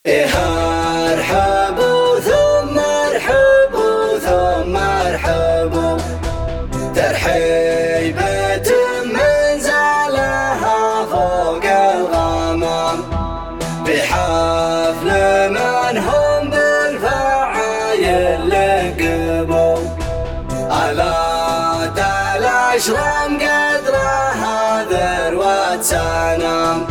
ارحبوا ثم ارحبوا ثم ارحبوا، ترحيبة من زالها فوق الغمام، بحفل من هم بالفعايل لقبوا، آلات الأشرام قدرها ذروة سنام،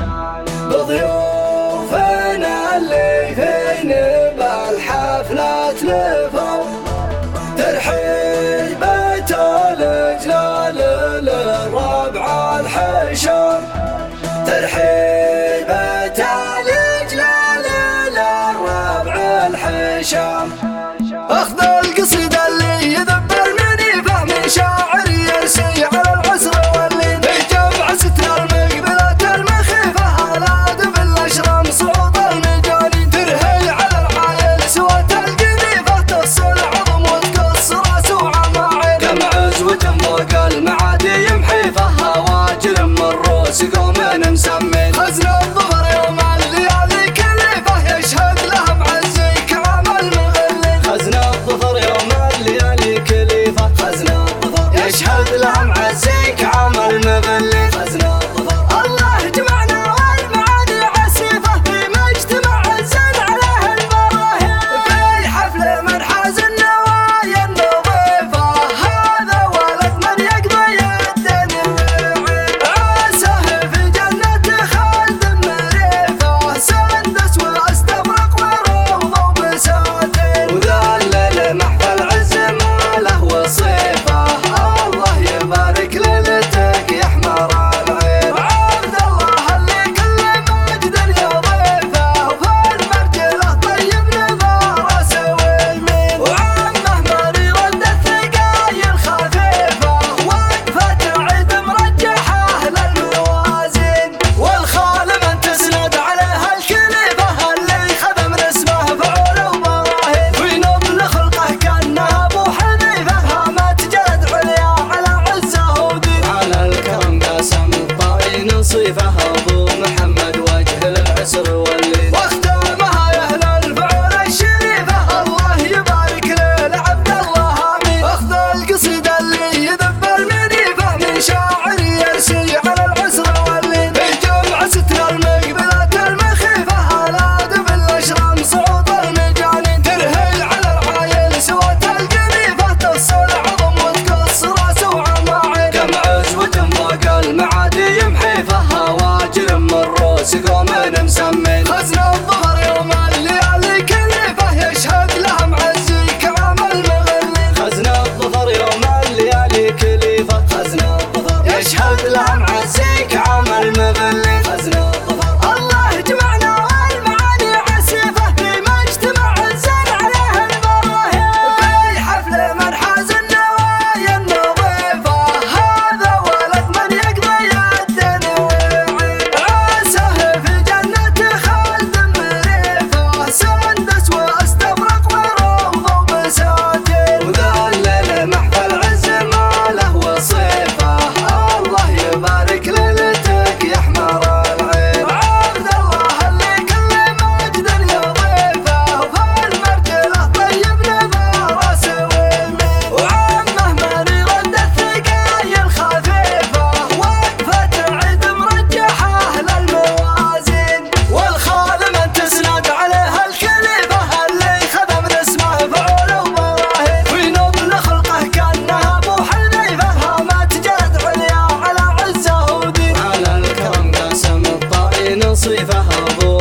بضيوفنا اللي فين بالحفلة تلفوا، ترحيبة الإجلال للربع الحشام، ترحيبة الإجلال للربع الحشام. أخذ القصيدة اللي يذب المنيفة من شاعر يرسي على العسر واللين، بجمع ستر المقبلات المخيفة هالاد بالأشرام صعود المجانين، ترهي على العايل سوة القذيفة تصل عظم وتقص راس وعماعين، دمع عزوة فوق المعادي يمحيفة هواجر من روس قوم مسمين، خزن الظهر يوم الليالي كليفة يشهد لها معزي كرام المغلين، خزن الظهر يوم الليالي كليفة، خزن الظهر يشهد لها معزي كرام المغلين، خزن الظهر. الله جمعنا والمعاني عسيفة في مجتمع الزن عليه البراهين، في حفل من حاز النوايا النظيفة، هذا ولد من يقضي الدنيا ويعين، عاسه في جنة خالد مريفة، سندس واستبرق وروضه وبساتين، وذلل محفل عز ما له وصيفة، الله يبارك ليلتك يا حمار العين، عبد الله اللي كل مجد يضيفه، وفي المرجله طيب نظاره سوي المين، وعمه مريض الثقايل خفيفه، وقفه عيد مرجحه للموازين، والخال من تسند عليها الكليفه، اللي خدم اسمه فعول وبراهين، في نبل خلقه كانه ابو حنيفه، هامت جلد عليا على عزه ودين، على الكرم قاسم الطائي نصيفه، ابو محمد وجه العسر واللين، واختامها يا اهل الفعول الشريفه، الله يبارك لعبد الله امين. اخذ القصيده اللي يذب المنيفه من شاعر يرسي على العسر واللين، بجمع ستر المقبلات المخيفه، هالاد بالاشرام صعود المجانين، ترهي على العايل سوة القذيفه، تصل عظم وتقص راس وعماعين، دمع عزوة فوق المعادي يمحيفه، هواجر من روس قوم مسمين، خزن الظهر يوم الليالي كليفه، يشهد لها معزي كرام المغلين، خزن الظهر يوم الليالي كليفه، خزن الظهر يشهد لها معزي كرام المغلين، خزن الظهر. الله جمعنا والمعاني عسيفة في مجتمع الزن عليه البراهين، في حفل من حاز النوايا النظيفة، هذا ولد من يقضي الدنيا ويعين، عاسه في جنة خالد مريفة، سندس واستبرق وروضه وبساتين، وذلل محفل عز ما له وصيفة، الله يبارك ليلتك يا حمار العين، عبد الله اللي كل مجد يضيفه، وفي المرجله طيب نظاره سوي المين، وعمه مريض الثقايل خفيفه، وقفه عيد مرجحه للموازين، والخال من تسند عليها الكليفه، اللي خدم اسمه فعول وبراهين، في نبل خلقه كانه ابو حنيفه، هامت جلد عليا على عزه ودين، على الكرم قاسم الطائي نصيفه، ابو